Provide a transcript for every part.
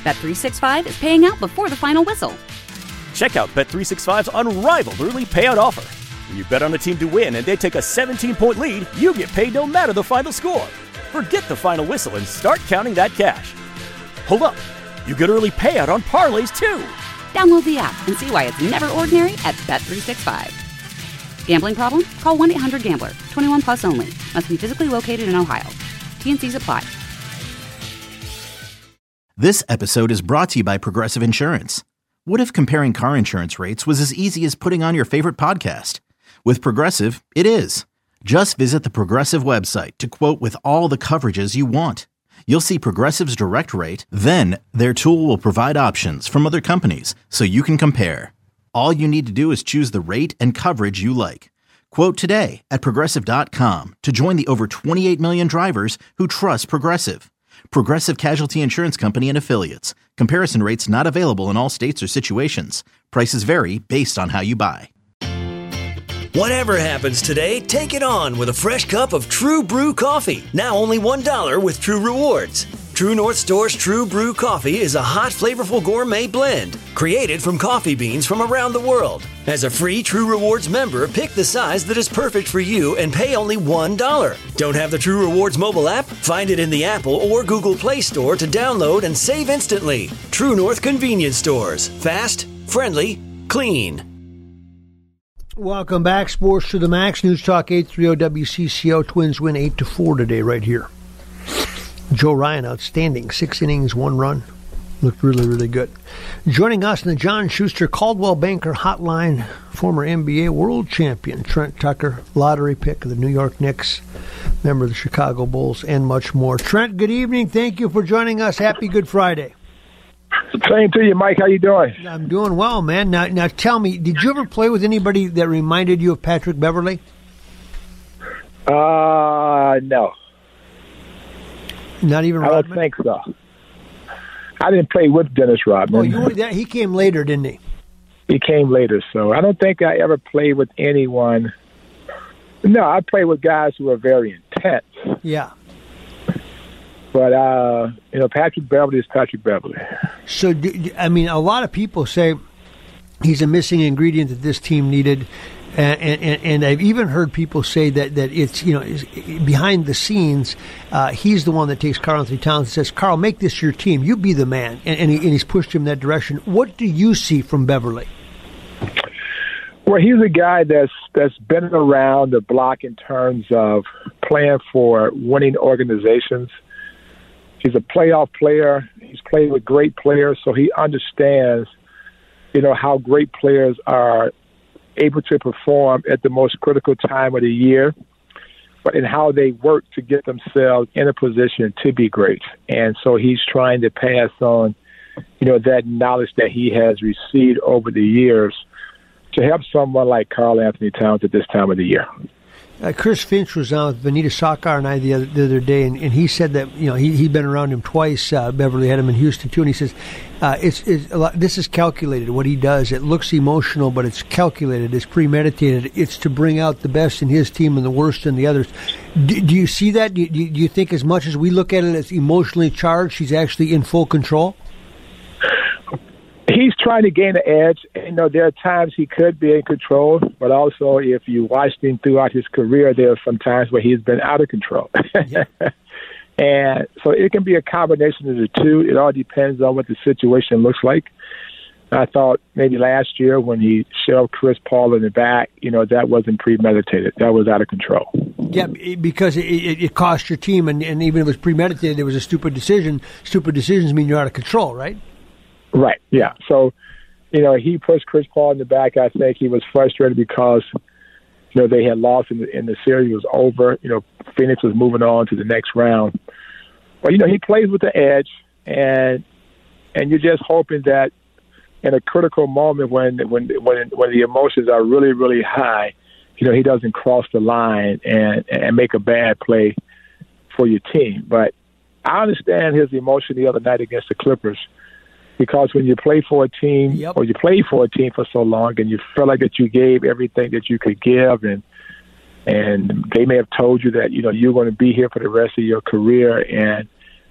Bet365 is paying out before the final whistle. Check out Bet365's unrivaled early payout offer. When you bet on a team to win and they take a 17-point lead, you get paid no matter the final score. Forget the final whistle and start counting that cash. Hold up. You get early payout on parlays, too. Download the app and see why it's never ordinary at Bet365. Gambling problem? Call 1-800-GAMBLER. 21 plus only. Must be physically located in Ohio. T&Cs apply. This episode is brought to you by Progressive Insurance. What if comparing car insurance rates was as easy as putting on your favorite podcast? With Progressive, it is. Just visit the Progressive website to quote with all the coverages you want. You'll see Progressive's direct rate, then their tool will provide options from other companies so you can compare. All you need to do is choose the rate and coverage you like. Quote today at Progressive.com to join the over 28 million drivers who trust Progressive. Progressive Casualty Insurance Company and Affiliates. Comparison rates not available in all states or situations. Prices vary based on how you buy. Whatever happens today, take it on with a fresh cup of True Brew coffee. Now only $1 with True Rewards. True North Store's True Brew coffee is a hot, flavorful gourmet blend created from coffee beans from around the world. As a free True Rewards member, pick the size that is perfect for you and pay only $1. Don't have the True Rewards mobile app? Find it in the Apple or Google Play Store to download and save instantly. True North Convenience Stores. Fast, friendly, clean. Welcome back, Sports to the Max. News Talk 830 WCCO. Twins win 8-4 today right here. Joe Ryan, outstanding. 6 innings, 1 run. Looked really, really good. Joining us in the John Schuster Caldwell Banker Hotline, former NBA world champion Trent Tucker, lottery pick of the New York Knicks, member of the Chicago Bulls, and much more. Trent, good evening. Thank you for joining us. Happy Good Friday. Same to you, Mike. How you doing? I'm doing well, man. Now tell me, did you ever play with anybody that reminded you of Patrick Beverley? No. Not even Rodman? I don't think so. I didn't play with Dennis Rodman. Oh, he came later, didn't he? He came later, so I don't think I ever played with anyone. No, I played with guys who were very intense. Yeah. But, Patrick Beverley is Patrick Beverley. So, a lot of people say he's a missing ingredient that this team needed. And I've even heard people say that it's, behind the scenes, he's the one that takes Karl Anthony Towns and says, Karl, make this your team. You be the man. And he's pushed him in that direction. What do you see from Beverley? Well, he's a guy that's been around the block in terms of playing for winning organizations. He's a playoff player. He's played with great players, so he understands, how great players are able to perform at the most critical time of the year, but in how they work to get themselves in a position to be great. And so he's trying to pass on, that knowledge that he has received over the years to help someone like Karl Anthony Towns at this time of the year. Chris Finch was on with Benita Sakar and I the other day, and he said that he'd been around him twice. Beverly had him in Houston too, and he says this is calculated. What he does, it looks emotional, but it's calculated. It's premeditated. It's to bring out the best in his team and the worst in the others. Do you see that? Do you think as much as we look at it as emotionally charged, he's actually in full control? He's trying to gain an edge. There are times he could be in control, but also if you watched him throughout his career, there are some times where he's been out of control. Yeah. And so it can be a combination of the two. It all depends on what the situation looks like. I thought maybe last year when he shoved Chris Paul in the back, that wasn't premeditated. That was out of control. Yeah, because it cost your team, and even if it was premeditated, it was a stupid decision. Stupid decisions mean you're out of control, right? Right, yeah. So, he pushed Chris Paul in the back. I think he was frustrated because, they had lost and the series was over. Phoenix was moving on to the next round. But, he plays with the edge, and you're just hoping that in a critical moment when the emotions are really, really high, he doesn't cross the line and make a bad play for your team. But I understand his emotion the other night against the Clippers. Because when you play for a team, or you play for a team for so long, and you feel like that you gave everything that you could give, and they may have told you that you're going to be here for the rest of your career, and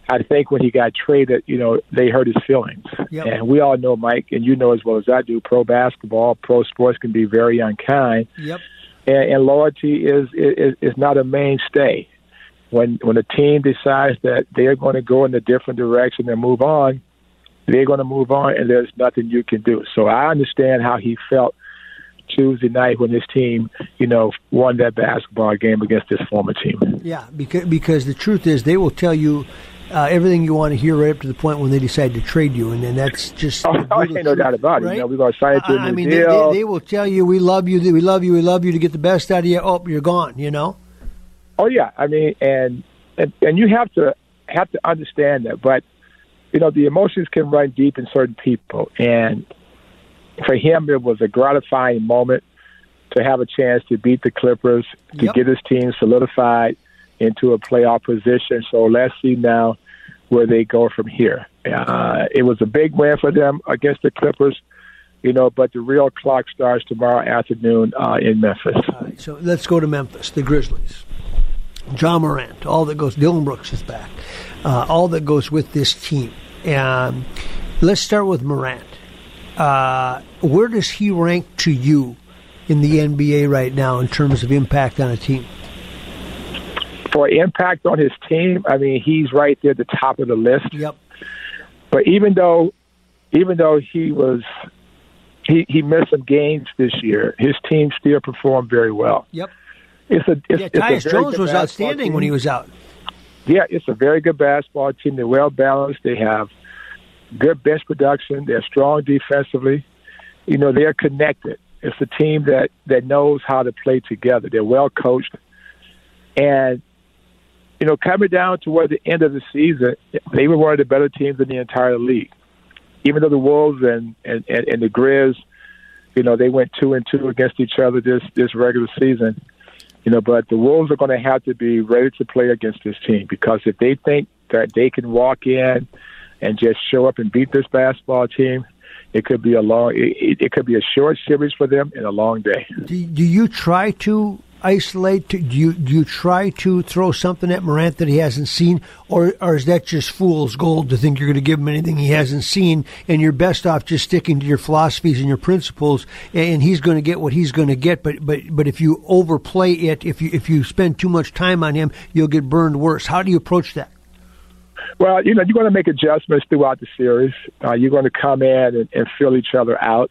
I think when he got traded, they hurt his feelings. Yep. And we all know, Mike, and you know as well as I do, pro basketball, pro sports can be very unkind. Yep. And loyalty is not a mainstay. When a team decides that they're going to go in a different direction and move on, they're going to move on, and there's nothing you can do. So I understand how he felt Tuesday night when his team, won that basketball game against his former team. Yeah, because the truth is they will tell you everything you want to hear right up to the point when they decide to trade you, and then that's just ain't no doubt about it. Right? We're going to sign it to a new deal. They will tell you, we love you, we love you, we love you to get the best out of you. Oh, you're gone, Oh, yeah. And you have to understand that. But, the emotions can run deep in certain people. And for him, it was a gratifying moment to have a chance to beat the Clippers, to get his team solidified into a playoff position. So let's see now where they go from here. It was a big win for them against the Clippers, but the real clock starts tomorrow afternoon in Memphis. All right, so let's go to Memphis, the Grizzlies. Ja Morant, all that goes. Dylan Brooks is back. All that goes with this team. Let's start with Morant. Where does he rank to you in the NBA right now in terms of impact on a team? For impact on his team, he's right there at the top of the list. Yep. But even though he missed some games this year, his team still performed very well. Yep. Tyus Jones was outstanding when he was out. Yeah, it's a very good basketball team. They're well balanced. They have good bench production. They're strong defensively. They're connected. It's a team that knows how to play together. They're well coached. And, coming down toward the end of the season, they were one of the better teams in the entire league. Even though the Wolves and the Grizz, they went 2-2 against each other this regular season. But the Wolves are going to have to be ready to play against this team, because if they think that they can walk in and just show up and beat this basketball team, it could be it could be a short series for them and a long day. Do you try to isolate? Do you try to throw something at Morant that he hasn't seen, or is that just fool's gold to think you're going to give him anything he hasn't seen, and you're best off just sticking to your philosophies and your principles, and he's going to get what he's going to get? But if you overplay it, if you spend too much time on him, you'll get burned worse. How do you approach that? Well, you're going to make adjustments throughout the series. You're going to come in and fill each other out.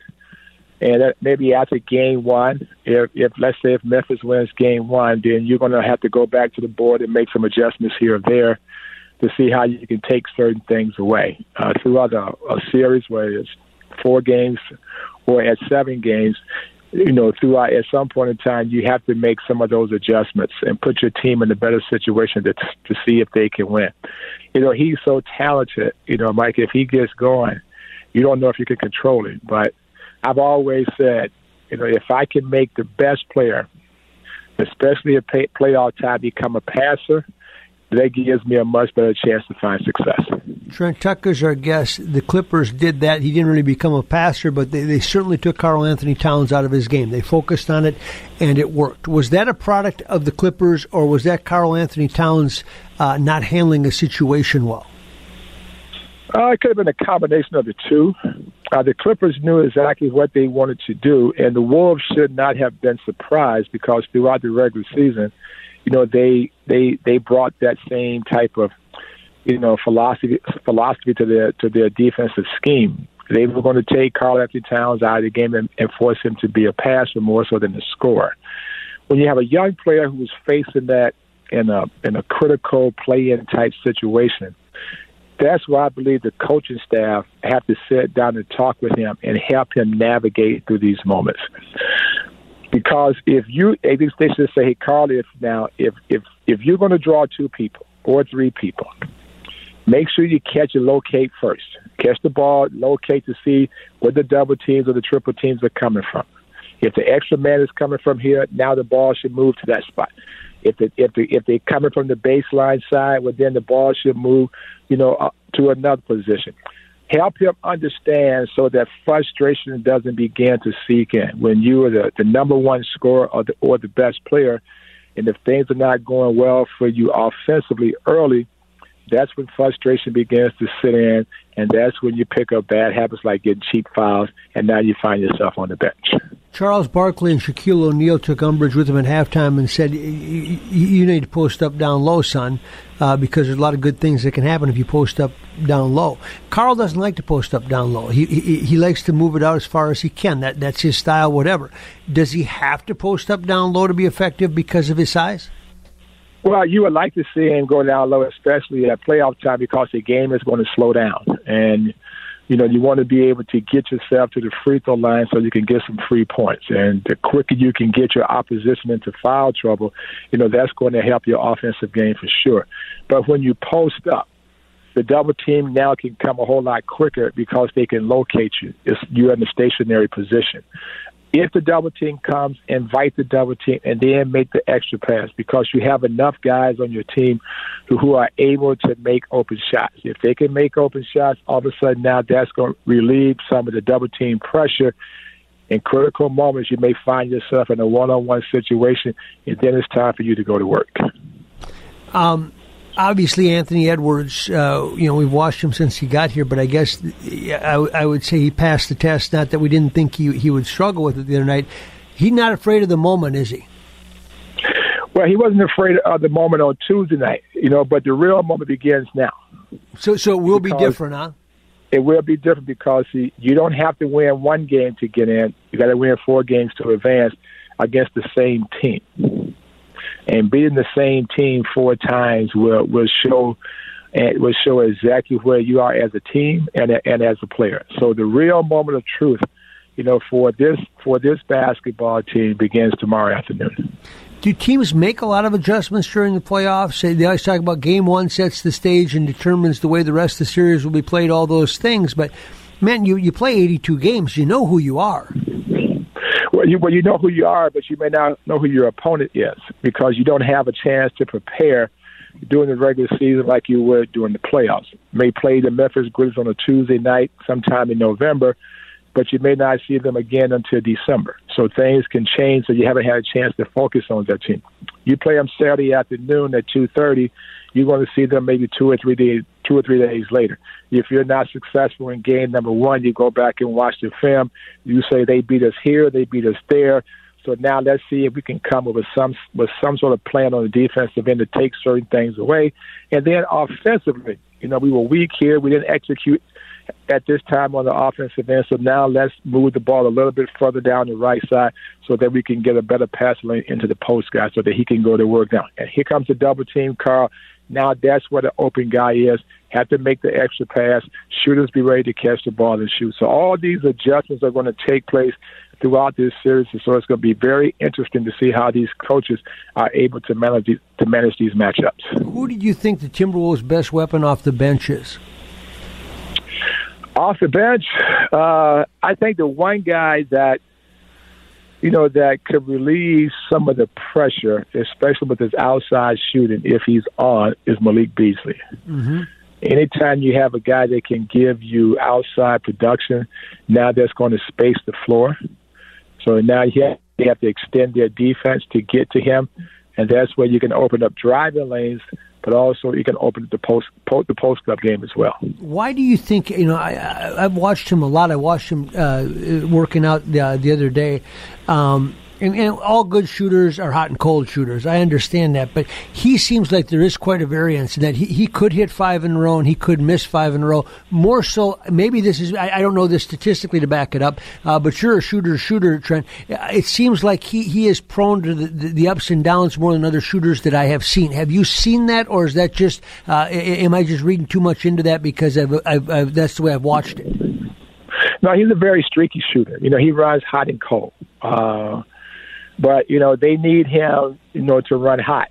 And maybe after game one, if let's say if Memphis wins game one, then you're going to have to go back to the board and make some adjustments here or there to see how you can take certain things away. Throughout a series where it's 4 games or at 7 games, throughout at some point in time, you have to make some of those adjustments and put your team in a better situation to see if they can win. He's so talented, Mike, if he gets going, you don't know if you can control it. But I've always said, if I can make the best player, especially at playoff time, become a passer, that gives me a much better chance to find success. Trent Tucker's our guest. The Clippers did that. He didn't really become a passer, but they certainly took Karl Anthony Towns out of his game. They focused on it, and it worked. Was that a product of the Clippers, or was that Karl Anthony Towns not handling a situation well? It could have been a combination of the two. The Clippers knew exactly what they wanted to do, and the Wolves should not have been surprised, because throughout the regular season, they brought that same type of philosophy to their defensive scheme. They were going to take Karl Anthony Towns out of the game and force him to be a passer more so than a scorer. When you have a young player who is facing that in a critical play-in type situation, that's why I believe the coaching staff have to sit down and talk with him and help him navigate through these moments. Because they should say, hey, Karl, if you're going to draw 2 people or 3 people, make sure you catch and locate first. Catch the ball, locate to see where the double teams or the triple teams are coming from. If the extra man is coming from here, now the ball should move to that spot. If they're coming from the baseline side, well, then the ball should move, to another position. Help him understand so that frustration doesn't begin to seek in. When you are the number one scorer or the best player, and if things are not going well for you offensively early, that's when frustration begins to sit in, and that's when you pick up bad habits like getting cheap fouls, and now you find yourself on the bench. Charles Barkley and Shaquille O'Neal took umbrage with him at halftime and said, you need to post up down low, son, because there's a lot of good things that can happen if you post up down low. Karl doesn't like to post up down low. He likes to move it out as far as he can. That's his style, whatever. Does he have to post up down low to be effective because of his size? Well, you would like to see him go down low, especially at playoff time, because the game is going to slow down. And, you know, you want to be able to get yourself to the free throw line so you can get some free points. And the quicker you can get your opposition into foul trouble, you know, that's going to help your offensive game for sure. But when you post up, the double team now can come a whole lot quicker because they can locate you. You're in a stationary position. If the double team comes, invite the double team and then make the extra pass, because you have enough guys on your team who are able to make open shots. If they can make open shots, all of a sudden now that's going to relieve some of the double team pressure. In critical moments, you may find yourself in a one-on-one situation, and then it's time for you to go to work. Obviously, Anthony Edwards, we've watched him since he got here, but I guess I would say he passed the test. Not that we didn't think he would struggle with it the other night. He's not afraid of the moment, is he? Well, he wasn't afraid of the moment on Tuesday night, but the real moment begins now. So it will be different, huh? It will be different because you don't have to win one game to get in. You got to win 4 games to advance against the same team. And beating the same team 4 times will show exactly where you are as a team and as a player. So the real moment of truth, for this basketball team begins tomorrow afternoon. Do teams make a lot of adjustments during the playoffs? They always talk about game 1 sets the stage and determines the way the rest of the series will be played, all those things. But, man, you play 82 games. You know who you are. Well, you know who you are, but you may not know who your opponent is because you don't have a chance to prepare during the regular season like you would during the playoffs. You may play the Memphis Grizzlies on a Tuesday night sometime in November, but you may not see them again until December. So things can change, so you haven't had a chance to focus on that team. You play them Saturday afternoon at 2:30, you're going to see them maybe 2 or 3 days later. If you're not successful in game number 1, you go back and watch the film. You say they beat us here, they beat us there. So now let's see if we can come up with some sort of plan on the defensive end to take certain things away. And then offensively, we were weak here. We didn't execute at this time on the offensive end. So now let's move the ball a little bit further down the right side so that we can get a better pass lane into the post guy so that he can go to work now. And here comes the double team, Karl. Now that's where the open guy is. Have to make the extra pass. Shooters be ready to catch the ball and shoot. So all these adjustments are going to take place throughout this series. So it's going to be very interesting to see how these coaches are able to manage these matchups. Who do you think the Timberwolves' best weapon off the bench is? Off the bench, I think the one guy that could relieve some of the pressure, especially with his outside shooting, if he's on, is Malik Beasley. Mm-hmm. Anytime you have a guy that can give you outside production, now that's going to space the floor. So now you have to extend their defense to get to him, and that's where you can open up driving lanes, but also you can open the post-up game as well. Why do you think, I've watched him a lot. I watched him working out the other day. And all good shooters are hot and cold shooters. I understand that. But he seems like there is quite a variance in that he could hit 5 in a row and he could miss 5 in a row. More so, maybe this is, I don't know this statistically to back it up, but you're a shooter, Trent. It seems like he is prone to the ups and downs more than other shooters that I have seen. Have you seen that, or is that just, am I just reading too much into that because that's the way I've watched it? No, he's a very streaky shooter. He runs hot and cold. But, they need him, to run hot.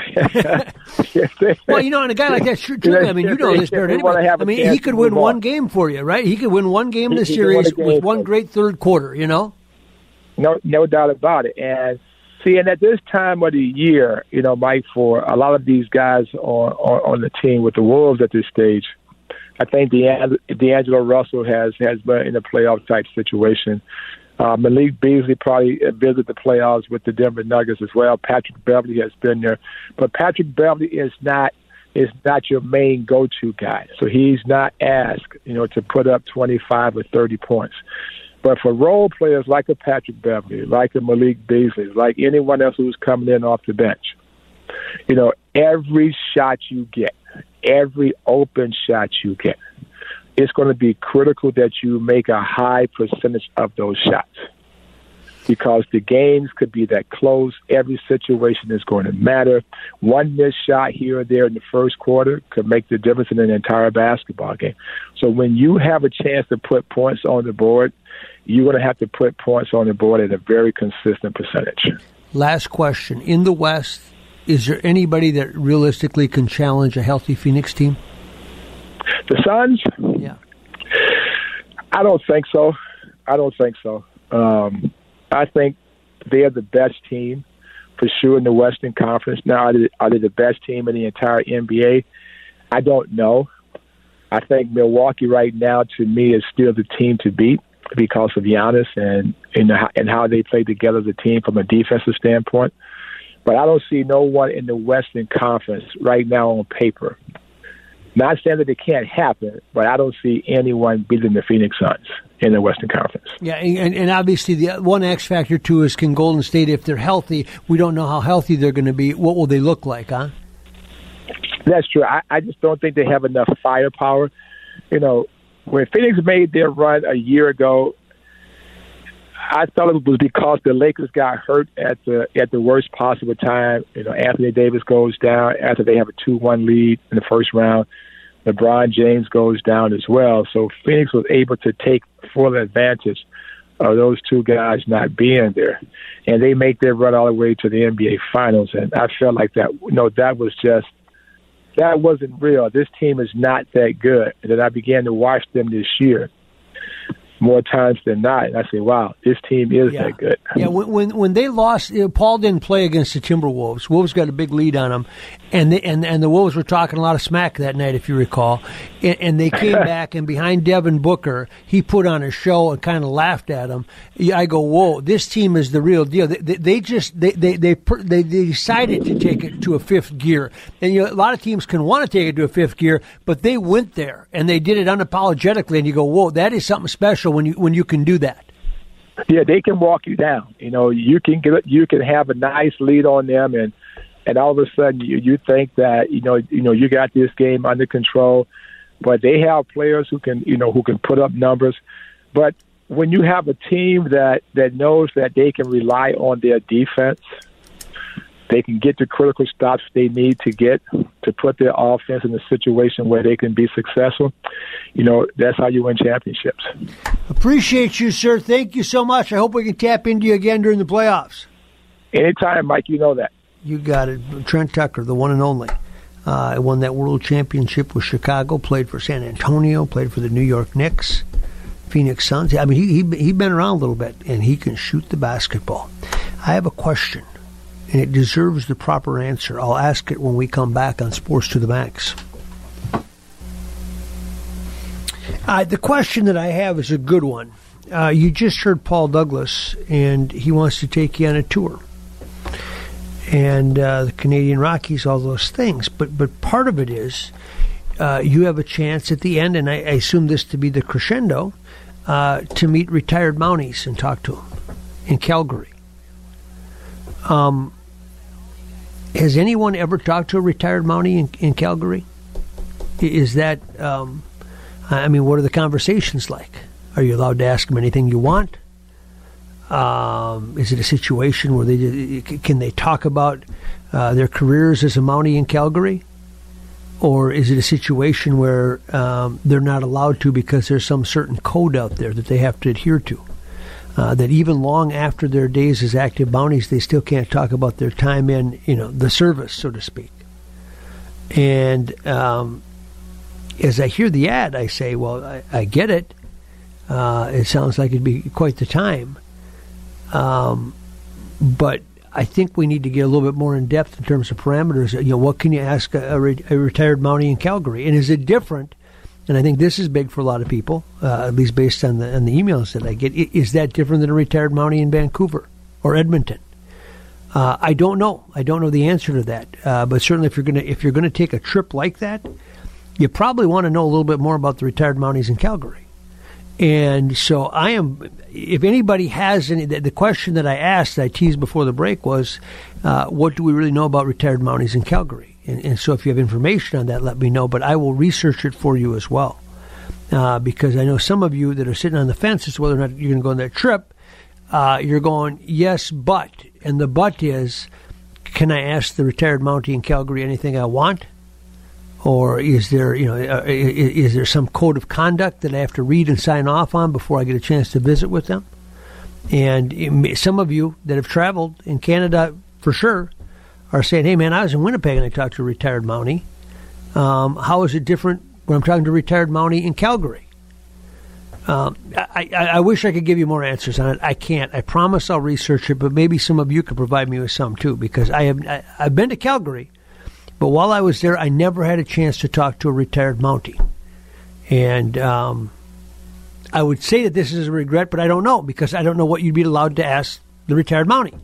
Well, and a guy like that, sure, I mean, this better than anybody. I mean, he could win one game for you, right? He could win one game in the series with one great third quarter, No doubt about it. And and at this time of the year, Mike, for a lot of these guys on the team with the Wolves at this stage, I think D'Angelo Russell has been in a playoff type situation. Malik Beasley probably visited the playoffs with the Denver Nuggets as well. Patrick Beverley has been there. But Patrick Beverley is not is not your main go-to guy. So he's not asked, to put up 25 or 30 points. But for role players like a Patrick Beverly, like a Malik Beasley, like anyone else who's coming in off the bench, every shot you get, every open shot you get, it's going to be critical that you make a high percentage of those shots, because the games could be that close. Every situation is going to matter. One missed shot here or there in the first quarter could make the difference in an entire basketball game. So when you have a chance to put points on the board, you're going to have to put points on the board at a very consistent percentage. Last question. In the West, is there anybody that realistically can challenge a healthy Phoenix team? The Suns? Yeah. I don't think so. I think they're the best team for sure in the Western Conference. Now, are they the best team in the entire NBA? I don't know. I think Milwaukee right now, to me, is still the team to beat because of Giannis and how they play together as a team from a defensive standpoint. But I don't see no one in the Western Conference right now on paper. Not saying that it can't happen, but I don't see anyone beating the Phoenix Suns in the Western Conference. Yeah, and obviously the one X factor, too, is can Golden State, if they're healthy, we don't know how healthy they're going to be. What will they look like, huh? That's true. I just don't think they have enough firepower. When Phoenix made their run a year ago, I thought it was because the Lakers got hurt at the worst possible time. Anthony Davis goes down after they have a 2-1 lead in the first round. LeBron James goes down as well. So Phoenix was able to take full advantage of those two guys not being there. And they make their run all the way to the NBA Finals. And I felt like that wasn't real. This team is not that good. And then I began to watch them this year more times than not, and I say, wow, this team is that good. Yeah, when they lost, Paul didn't play against the Timberwolves. Wolves got a big lead on them, and the Wolves were talking a lot of smack that night, if you recall, and they came back, and behind Devin Booker, he put on a show and kind of laughed at him. I go, whoa, this team is the real deal. They decided to take it to a fifth gear, and a lot of teams can want to take it to a fifth gear, but they went there, and they did it unapologetically, and you go, whoa, that is something special when you can do that. Yeah, they can walk you down. You can have a nice lead on them, and all of a sudden you think that you got this game under control, but they have players who can put up numbers. But when you have a team that knows that they can rely on their defense, they can get the critical stops they need to get to put their offense in a situation where they can be successful. That's how you win championships. Appreciate you, sir. Thank you so much. I hope we can tap into you again during the playoffs. Anytime, Mike. You know that. You got it. Trent Tucker, the one and only. Won that world championship with Chicago, played for San Antonio, played for the New York Knicks, Phoenix Suns. I mean, he's been around a little bit, and he can shoot the basketball. I have a question, and it deserves the proper answer. I'll ask it when we come back on Sports to the Max. The question that I have is a good one. You just heard Paul Douglas, and he wants to take you on a tour. And the Canadian Rockies, all those things. But part of it is you have a chance at the end, and I assume this to be the crescendo, to meet retired Mounties and talk to them in Calgary. Has anyone ever talked to a retired Mountie in Calgary? Is that, what are the conversations like? Are you allowed to ask them anything you want? Is it a situation where can they talk about their careers as a Mountie in Calgary? Or is it a situation where they're not allowed to because there's some certain code out there that they have to adhere to? That even long after their days as active Mounties, they still can't talk about their time in, the service, so to speak. And as I hear the ad, I say, well, I get it. It sounds like it'd be quite the time. But I think we need to get a little bit more in depth in terms of parameters. What can you ask a retired Mountie in Calgary? And is it different? And I think this is big for a lot of people, at least based on the emails that I get. Is that different than a retired Mountie in Vancouver or Edmonton? I don't know. I don't know the answer to that. But certainly, if you're gonna take a trip like that, you probably want to know a little bit more about the retired Mounties in Calgary. And so if anybody has any, the question that I teased before the break was, what do we really know about retired Mounties in Calgary? And so if you have information on that, let me know. But I will research it for you as well. Because I know some of you that are sitting on the fence as to whether or not you're going to go on that trip, you're going, yes, but. And the but is, can I ask the retired Mountie in Calgary anything I want? Or is there, is there some code of conduct that I have to read and sign off on before I get a chance to visit with them? And some of you that have traveled in Canada, for sure, are saying, hey, man, I was in Winnipeg and I talked to a retired Mountie. How is it different when I'm talking to a retired Mountie in Calgary? I wish I could give you more answers on it. I can't. I promise I'll research it, but maybe some of you could provide me with some, too, because I've been to Calgary. But while I was there, I never had a chance to talk to a retired Mountie. And I would say that this is a regret, but I don't know, because I don't know what you'd be allowed to ask the retired Mountie.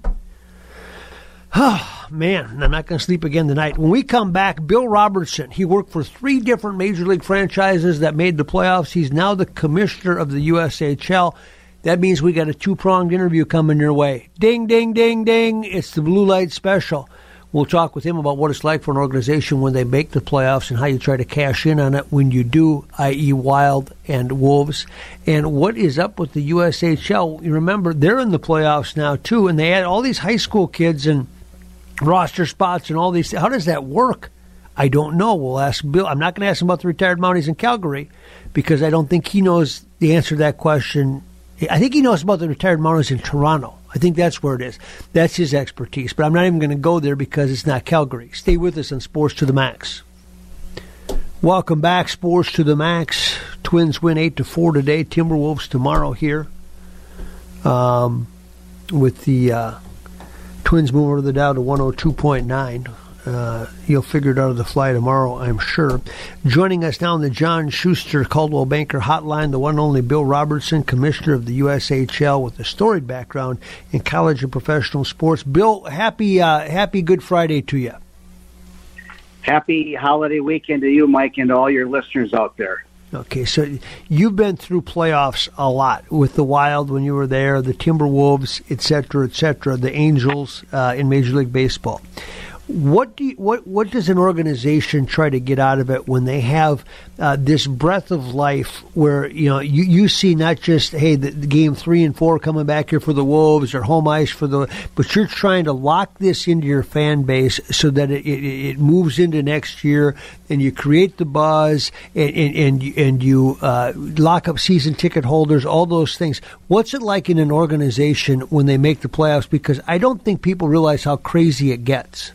Oh, man, I'm not going to sleep again tonight. When we come back, Bill Robertson, he worked for 3 different Major League franchises that made the playoffs. He's now the commissioner of the USHL. That means we got a 2-pronged interview coming your way. Ding, ding, ding, ding. It's the Blue Light Special. We'll talk with him about what it's like for an organization when they make the playoffs and how you try to cash in on it when you do, i.e. Wild and Wolves. And what is up with the USHL? You remember, they're in the playoffs now, too, and they had all these high school kids and roster spots and all these. How does that work? I don't know. We'll ask Bill. I'm not going to ask him about the retired Mounties in Calgary because I don't think he knows the answer to that question. I think he knows about the retired Mounties in Toronto. I think that's where it is. That's his expertise. But I'm not even going to go there because it's not Calgary. Stay with us on Sports to the Max. Welcome back, Sports to the Max. Twins win 8-4 today. Timberwolves tomorrow here. With the Twins move over the Dow to 102.9. You'll figure it out of the fly tomorrow, I'm sure. Joining us now on the John Schuster Coldwell Banker Hotline, the one and only Bill Robertson, Commissioner of the USHL with a storied background in college and professional sports. Bill, happy Good Friday to you. Happy holiday weekend to you, Mike, and to all your listeners out there. Okay, so you've been through playoffs a lot with the Wild when you were there, the Timberwolves, et cetera, the Angels in Major League Baseball. What does an organization try to get out of it when they have this breath of life where you see not just the game 3 and 4 coming back here for the Wolves or home ice but you're trying to lock this into your fan base so that it moves into next year and you create the buzz and you lock up season ticket holders, all those things. What's it like in an organization when they make the playoffs? Because I don't think people realize how crazy it gets.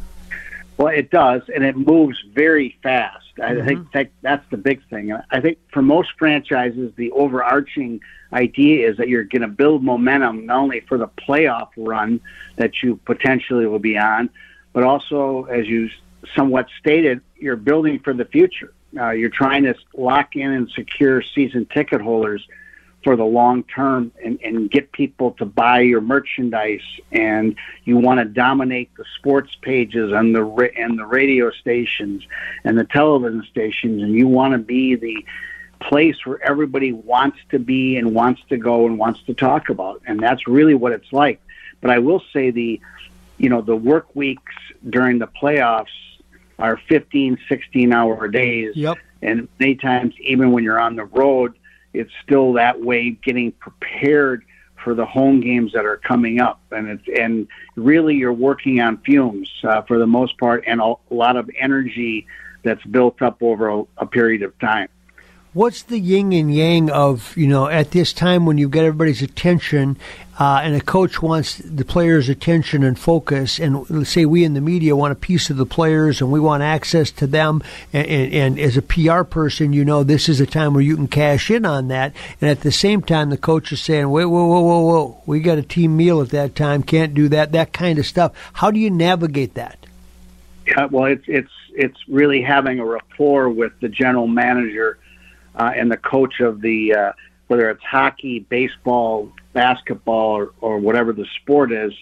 Well, it does, and it moves very fast. I think that's the big thing. I think for most franchises, the overarching idea is that you're going to build momentum not only for the playoff run that you potentially will be on, but also, as you somewhat stated, you're building for the future. You're trying to lock in and secure season ticket holders for the long term and get people to buy your merchandise, and you want to dominate the sports pages and the radio stations and the television stations, and you want to be the place where everybody wants to be and wants to go and wants to talk about, and that's really what it's like. But I will say the work weeks during the playoffs are 15, 16-hour days. Yep. And many times, even when you're on the road, it's still that way, getting prepared for the home games that are coming up. And really you're working on fumes for the most part, and a lot of energy that's built up over a period of time. What's the yin and yang of, at this time when you've got everybody's attention and a coach wants the players' attention and focus, and let's say we in the media want a piece of the players and we want access to them, and as a PR person, this is a time where you can cash in on that, and at the same time the coach is saying, wait, whoa, we got a team meal at that time, can't do that kind of stuff. How do you navigate that? Yeah, well, it's really having a rapport with the general manager and the coach of the, whether it's hockey, baseball, basketball, or whatever the sport is,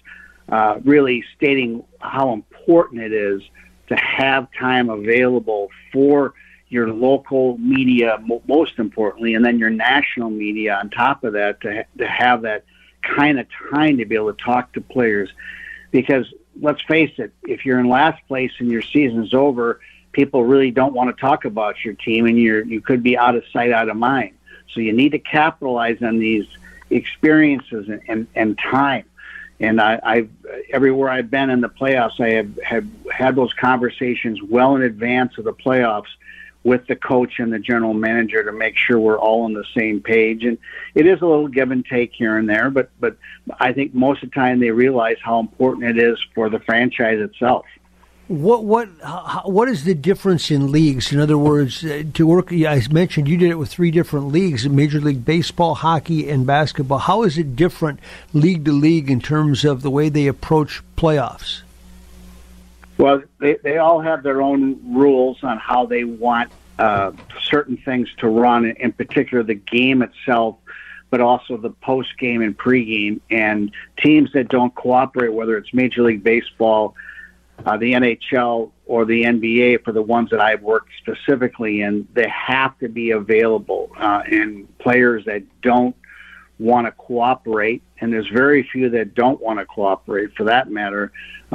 really stating how important it is to have time available for your local media, most importantly, and then your national media on top of that, to have that kind of time to be able to talk to players. Because let's face it, if you're in last place and your season's over, people really don't want to talk about your team, and you could be out of sight, out of mind. So you need to capitalize on these experiences and time. And I've everywhere I've been in the playoffs, I have had those conversations well in advance of the playoffs with the coach and the general manager to make sure we're all on the same page. And it is a little give and take here and there, but I think most of the time they realize how important it is for the franchise itself. What is the difference in leagues? In other words, to work, I mentioned you did it with 3 different leagues: Major League Baseball, hockey, and basketball. How is it different league to league in terms of the way they approach playoffs? Well, they all have their own rules on how they want certain things to run, in particular the game itself, but also the post-game and pre-game. And teams that don't cooperate, whether it's Major League Baseball, the NHL, or the NBA, for the ones that I've worked specifically in, they have to be available. And players that don't want to cooperate, and there's very few that don't want to cooperate for that matter,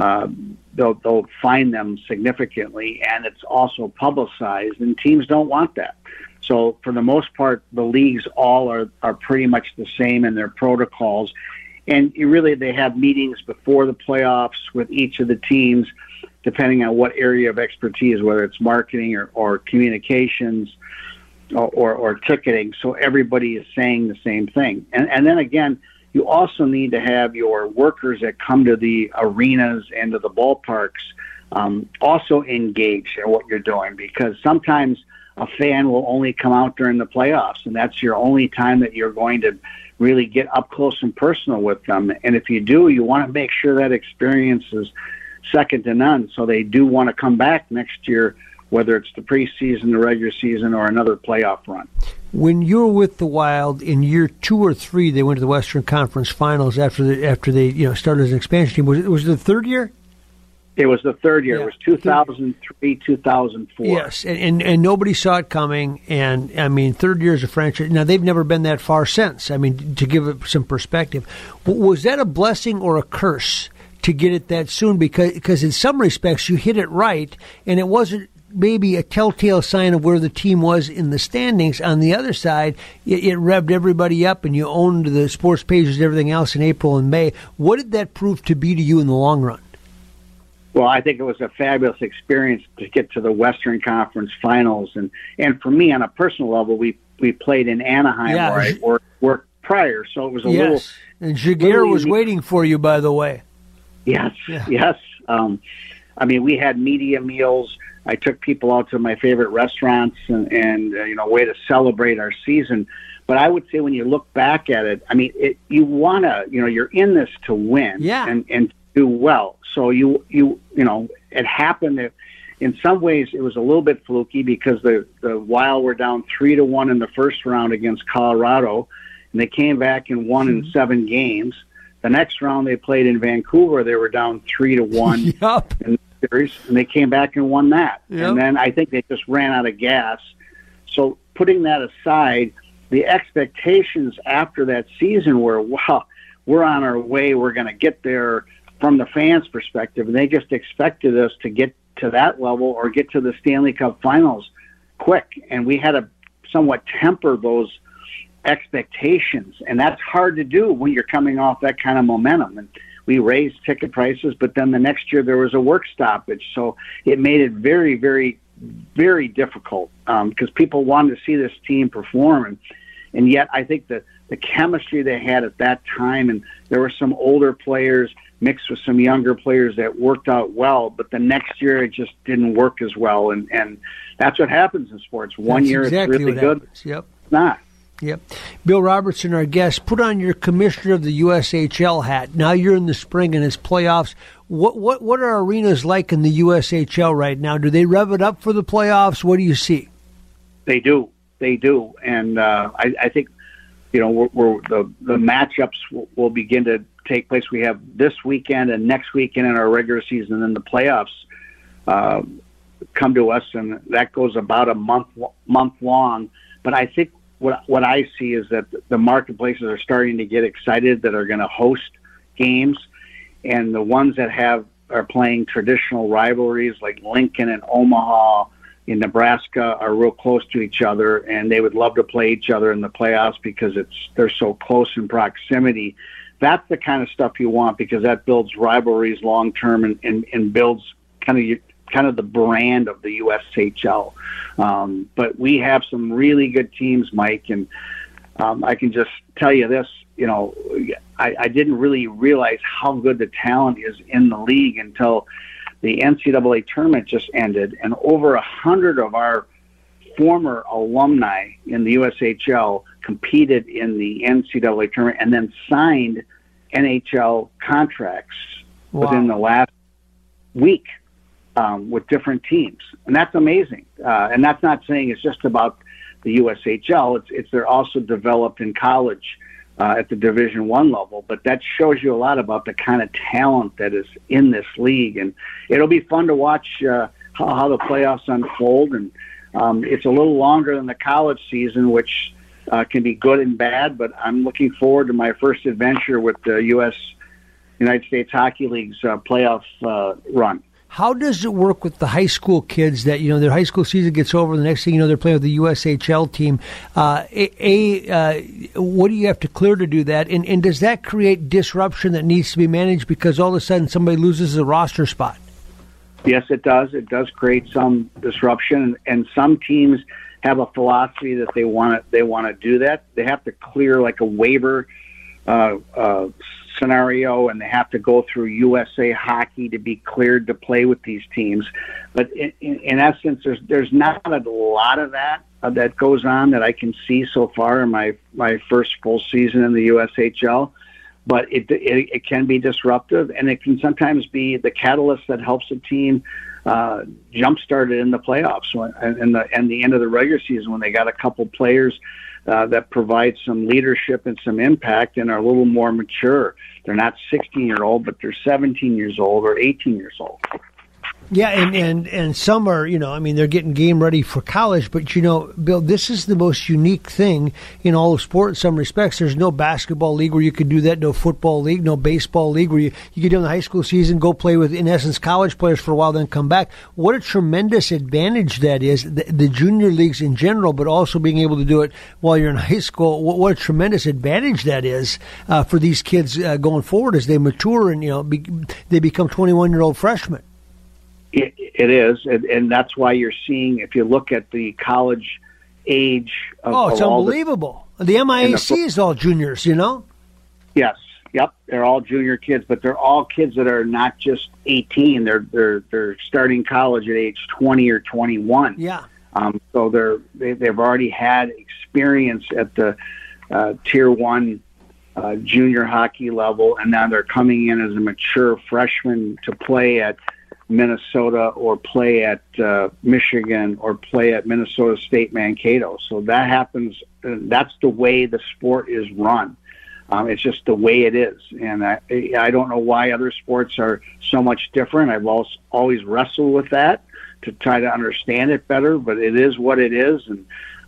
they'll fine them significantly, and it's also publicized, and teams don't want that. So for the most part, the leagues all are pretty much the same in their protocols. And they have meetings before the playoffs with each of the teams, depending on what area of expertise, whether it's marketing or communications or ticketing. So everybody is saying the same thing. And then again, you also need to have your workers that come to the arenas and to the ballparks also engaged in what you're doing, because sometimes a fan will only come out during the playoffs, and that's your only time that you're going to really get up close and personal with them. And if you do, you want to make sure that experience is second to none, so they do want to come back next year, whether it's the preseason, the regular season, or another playoff run. When you were with the Wild in year 2 or 3, they went to the Western Conference Finals after they started as an expansion team. Was it the third year? It was the third year. Yeah. It was 2003, 2004. Yes, and nobody saw it coming. And, I mean, third year as a franchise. Now, they've never been that far since. I mean, to give it some perspective. Was that a blessing or a curse to get it that soon? Because in some respects, you hit it right, and it wasn't maybe a telltale sign of where the team was in the standings. On the other side, it revved everybody up, and you owned the sports pages and everything else in April and May. What did that prove to be to you in the long run? Well, I think it was a fabulous experience to get to the Western Conference Finals. And for me, on a personal level, we played in Anaheim, where I worked prior, so it was a little... And Jaguar was waiting for you, by the way. Yes, yes. I mean, we had media meals. I took people out to my favorite restaurants and a way to celebrate our season. But I would say when you look back at it, I mean, you want to, you're in this to win and do well. So it happened. In some ways, it was a little bit fluky because the Wild were down 3-1 in the first round against Colorado, and they came back and won in 7 games. The next round they played in Vancouver, they were down 3-1 in the series, and they came back and won that. Yep. And then I think they just ran out of gas. So putting that aside, the expectations after that season were, wow, we're on our way, we're going to get there from the fans' perspective, and they just expected us to get to that level or get to the Stanley Cup Finals quick. And we had to somewhat temper those expectations, and that's hard to do when you're coming off that kind of momentum. And we raised ticket prices, but then the next year there was a work stoppage, so it made it very, very, very difficult because people wanted to see this team perform, and yet I think that the chemistry they had at that time, and there were some older players mixed with some younger players that worked out well, but the next year it just didn't work as well, and that's what happens in sports. One year exactly it's really good, yep. It's not. Yep. Bill Robertson, our guest, put on your commissioner of the USHL hat. Now you're in the spring and it's playoffs. What are arenas like in the USHL right now? Do they rev it up for the playoffs? What do you see? They do, and I think we're the matchups will begin to take place. We have this weekend and next weekend in our regular season, and then the playoffs come to us, and that goes about a month long. But I think what I see is that the marketplaces are starting to get excited that are going to host games, and the ones that are playing traditional rivalries like Lincoln and Omaha in Nebraska are real close to each other, and they would love to play each other in the playoffs because they're so close in proximity. That's the kind of stuff you want, because that builds rivalries long term and builds kind of the brand of the USHL. But we have some really good teams, Mike, and I can just tell you this, I didn't really realize how good the talent is in the league until the NCAA tournament just ended, and over 100 of our former alumni in the USHL competed in the NCAA tournament and then signed NHL contracts within the last week with different teams. And that's amazing. And that's not saying it's just about the USHL. They're also developed in college at the Division I level. But that shows you a lot about the kind of talent that is in this league. And it'll be fun to watch how the playoffs unfold. And it's a little longer than the college season, which can be good and bad. But I'm looking forward to my first adventure with the United States Hockey League's playoff run. How does it work with the high school kids that, their high school season gets over, the next thing you know, they're playing with the USHL team? What do you have to clear to do that? And does that create disruption that needs to be managed because all of a sudden somebody loses a roster spot? Yes, it does. It does create some disruption, and some teams have a philosophy that they want to do that. They have to clear like a waiver scenario, and they have to go through USA Hockey to be cleared to play with these teams. But in essence, there's not a lot of that goes on that I can see so far in my first full season in the USHL. But it can be disruptive, and it can sometimes be the catalyst that helps a team jump-start it in the playoffs and the end of the regular season when they got a couple players that provide some leadership and some impact and are a little more mature. They're not 16-year-old, but they're 17 years old or 18 years old. Yeah, and some are, they're getting game ready for college, but, Bill, this is the most unique thing in all of sport in some respects. There's no basketball league where you could do that, no football league, no baseball league where you get down the high school season, go play with, in essence, college players for a while, then come back. What a tremendous advantage that is, the junior leagues in general, but also being able to do it while you're in high school. What a tremendous advantage that is for these kids going forward as they mature and, they become 21-year-old freshmen. It is, and that's why you're seeing, if you look at the college age of it's unbelievable. The MIAC is all juniors, Yes, yep, they're all junior kids, but they're all kids that are not just 18. They're starting college at age 20 or 21. Yeah. So they've already had experience at the Tier 1 junior hockey level, and now they're coming in as a mature freshman to play at Minnesota or play at Michigan or play at Minnesota State Mankato. So that happens. That's the way the sport is run. It's just the way it is. And I don't know why other sports are so much different. I've always wrestled with that to try to understand it better, but it is what it is. And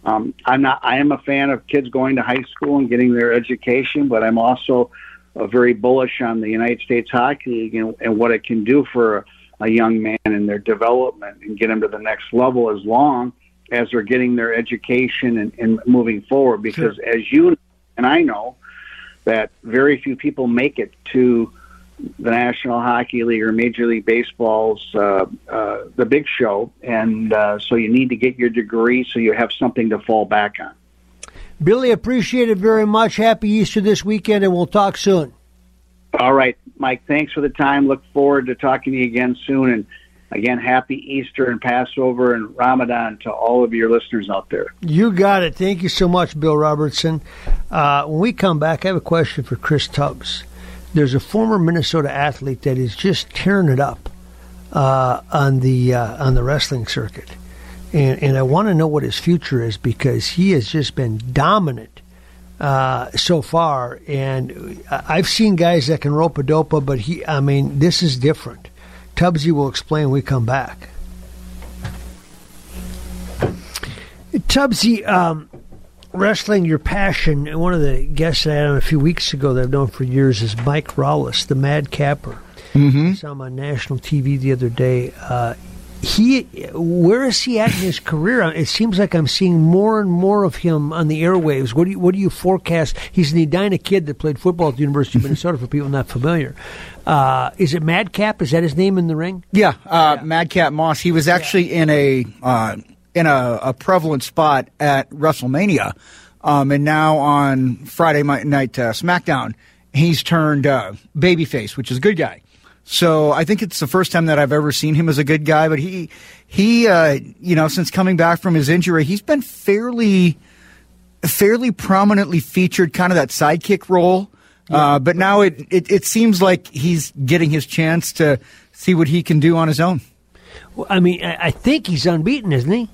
I am a fan of kids going to high school and getting their education, but I'm also very bullish on the United States Hockey League and what it can do for a young man in their development and get them to the next level as long as they're getting their education and moving forward. Because as you and I know, that very few people make it to the National Hockey League or Major League Baseball's the big show, and so you need to get your degree so you have something to fall back on. Billy, appreciate it very much. Happy Easter this weekend, and we'll talk soon. All right, Mike, thanks for the time. Look forward to talking to you again soon. And again, happy Easter and Passover and Ramadan to all of your listeners out there. You got it. Thank you so much, Bill Robertson. When we come back, I have a question for Chris Tubbs. There's a former Minnesota athlete that is just tearing it up on the wrestling circuit. And I want to know what his future is because he has just been dominant so far. And I've seen guys that can rope-a-dope, but this is different. Tubbsy will explain when we come back. Tubbsy, wrestling, your passion. And one of the guests I had on a few weeks ago that I've known for years is Mike Rowles, the Madcapper. I saw him on national TV the other day. Where is he at in his career? It seems like I'm seeing more and more of him on the airwaves. What do you forecast? He's an Edina kid that played football at the University of Minnesota, for people not familiar. Is it Madcap? Is that his name in the ring? Yeah. Madcap Moss. He was actually in a prevalent spot at WrestleMania, and now on Friday night SmackDown, he's turned babyface, which is a good guy. So I think it's the first time that I've ever seen him as a good guy. But he since coming back from his injury, he's been fairly prominently featured, kind of that sidekick role. Yeah. But now it seems like he's getting his chance to see what he can do on his own. Well, I think he's unbeaten, isn't he?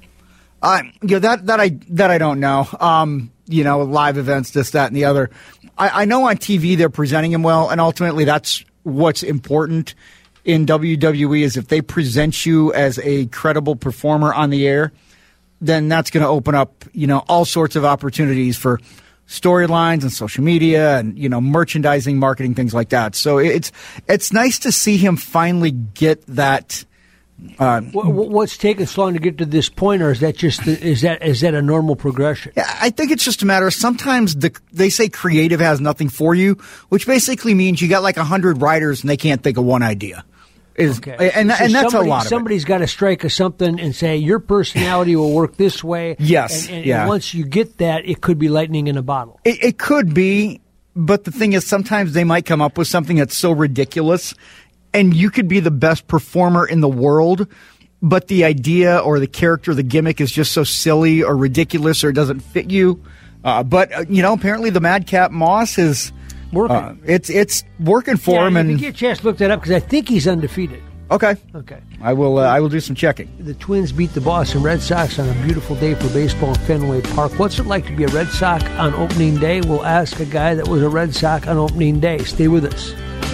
That I don't know. Live events, this, that, and the other. I know on TV they're presenting him well, and ultimately that's what's important in WWE is if they present you as a credible performer on the air, then that's going to open up, all sorts of opportunities for storylines and social media and, merchandising, marketing, things like that. So it's nice to see him finally get that. What's taken so long to get to this point, or is that just is that a normal progression? Yeah, I think it's just a matter of sometimes they say creative has nothing for you, which basically means you got like 100 writers and they can't think of one idea. Okay. And that's a lot of somebody's got to strike a something and say your personality will work this way. Yes. And once you get that, it could be lightning in a bottle. It could be, but the thing is sometimes they might come up with something that's so ridiculous. And you could be the best performer in the world, but the idea or the character, the gimmick is just so silly or ridiculous or it doesn't fit you. But apparently the Madcap Moss is working. It's working for him. If And you get a chance to look that up, because I think he's undefeated. Okay. I will do some checking. The Twins beat the Boston Red Sox on a beautiful day for baseball in Fenway Park. What's it like to be a Red Sox on opening day? We'll ask a guy that was a Red Sox on opening day. Stay with us.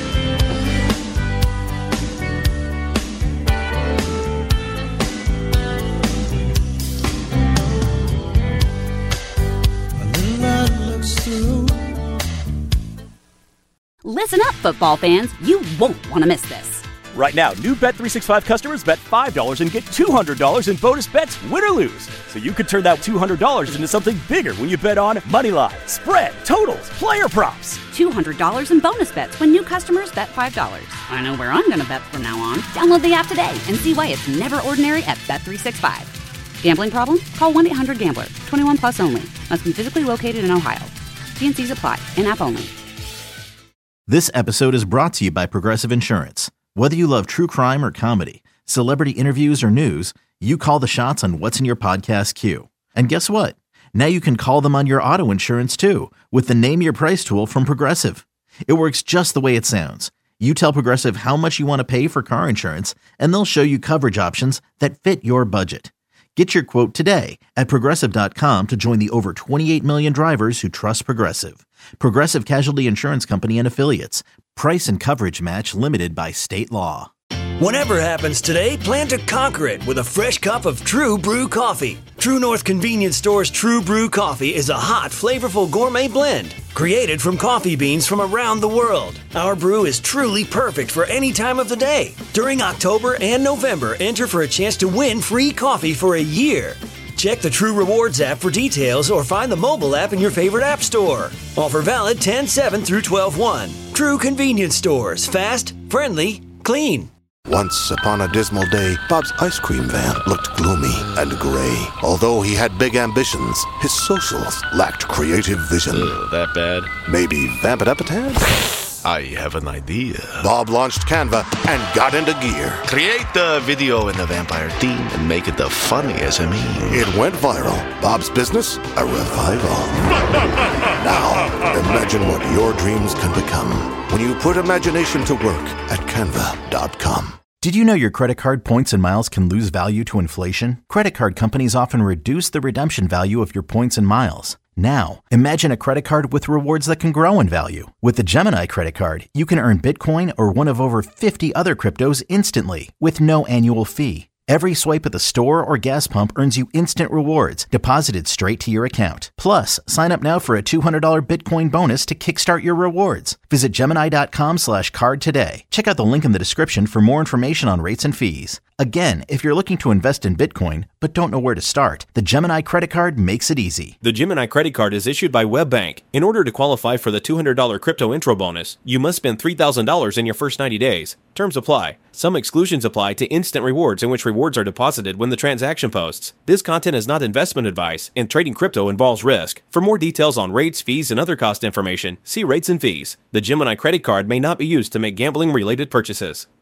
Listen up, football fans. You won't want to miss this. Right now, new Bet365 customers bet $5 and get $200 in bonus bets, win or lose. So you could turn that $200 into something bigger when you bet on money line, spread, totals, player props. $200 in bonus bets when new customers bet $5. I know where I'm going to bet from now on. Download the app today and see why it's never ordinary at Bet365. Gambling problem? Call 1-800-GAMBLER. 21 plus only. Must be physically located in Ohio. T&Cs apply. In-app only. This episode is brought to you by Progressive Insurance. Whether you love true crime or comedy, celebrity interviews or news, you call the shots on what's in your podcast queue. And guess what? Now you can call them on your auto insurance too with the Name Your Price tool from Progressive. It works just the way it sounds. You tell Progressive how much you want to pay for car insurance, and they'll show you coverage options that fit your budget. Get your quote today at Progressive.com to join the over 28 million drivers who trust Progressive. Progressive Casualty Insurance Company and Affiliates. Price and coverage match limited by state law. Whatever happens today, plan to conquer it with a fresh cup of True Brew coffee. True North Convenience Store's True Brew coffee is a hot, flavorful gourmet blend created from coffee beans from around the world. Our brew is truly perfect for any time of the day. During October and November, enter for a chance to win free coffee for a year. Check the True Rewards app for details or find the mobile app in your favorite app store. Offer valid 10/7 through 12/1. True Convenience Stores. Fast, friendly, clean. Once upon a dismal day, Bob's ice cream van looked gloomy and gray. Although he had big ambitions, his socials lacked creative vision. That bad? Maybe vamp it up a tad? I have an idea. Bob launched Canva and got into gear. Create the video in the vampire theme and make it the funniest meme. It went viral. Bob's business, a revival. Now, imagine what your dreams can become when you put imagination to work at Canva.com. Did you know your credit card points and miles can lose value to inflation? Credit card companies often reduce the redemption value of your points and miles. Now, imagine a credit card with rewards that can grow in value. With the Gemini credit card, you can earn Bitcoin or one of over 50 other cryptos instantly with no annual fee. Every swipe at the store or gas pump earns you instant rewards deposited straight to your account. Plus, sign up now for a $200 Bitcoin bonus to kickstart your rewards. Visit Gemini.com/card today. Check out the link in the description for more information on rates and fees. Again, if you're looking to invest in Bitcoin but don't know where to start, the Gemini credit card makes it easy. The Gemini credit card is issued by WebBank. In order to qualify for the $200 crypto intro bonus, you must spend $3,000 in your first 90 days. Terms apply. Some exclusions apply to instant rewards, in which rewards are deposited when the transaction posts. This content is not investment advice, and trading crypto involves risk. For more details on rates, fees, and other cost information, see rates and fees. The Gemini credit card may not be used to make gambling-related purchases.